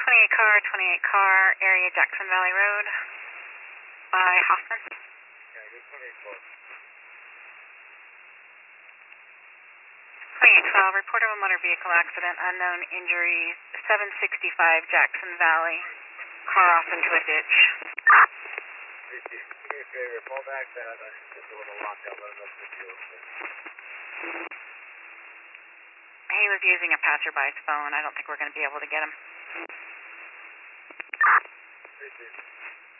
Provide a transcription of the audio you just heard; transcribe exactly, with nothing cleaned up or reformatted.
twenty-eight car, twenty-eight car, area Jackson Valley Road by Hoffman. Yeah, good twenty-eight car. twenty-eight twelve, report of a motor vehicle accident, unknown injuries, seven sixty-five Jackson Valley, car off into a ditch. If you do me a favor, fall back that, uh, just a little lockout, let us know the deal. He was using a passerby's phone. I don't think we're going to be able to get him. Appreciate it.